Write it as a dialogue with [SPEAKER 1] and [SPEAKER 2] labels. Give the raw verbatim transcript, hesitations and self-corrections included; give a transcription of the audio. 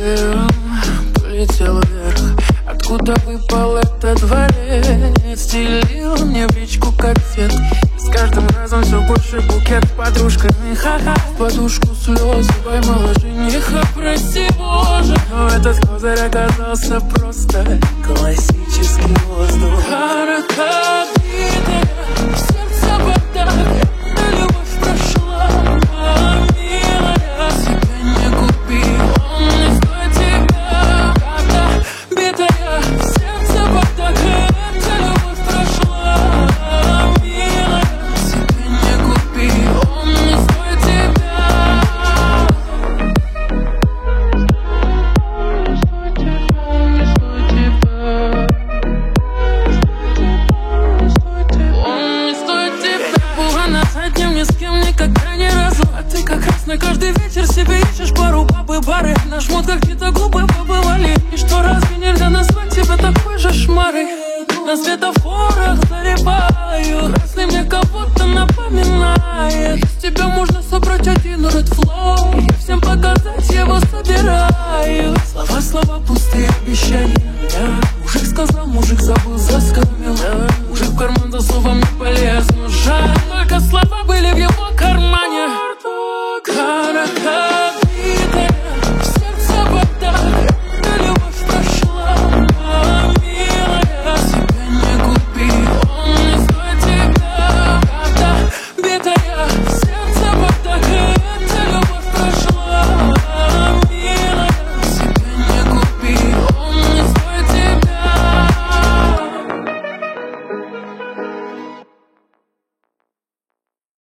[SPEAKER 1] Эм, полетел вверх. Откуда выпал этот дворец? Стелил мне в личку конфет. И с каждым разом все больше букет подружками. Ха-ха, в подушку слезы поймала жениха. Прости, Боже, но этот козырь оказался просто классический воздух. Коротко битая, в сердце вода. Эта любовь прошла, а милая, себя не губи. Он не стоит тебя. Коротко битая, в сердце вода. Эта любовь прошла, а милая, себя не губи. Он не стоит тебя. Не стоит тебя, не стоит тебя. Он не стоит тебя. Была на заднем, ни с кем никогда не разу. А ты как раз на каждый вечер себе ищешь пару бабы бары. На жмут какие-то губы побывали. И что, разве нельзя назвать тебя такой же шмарой? На светофорах заребаю. Красный мне кого-то напоминает. Из тебя можно собрать один ред флаг.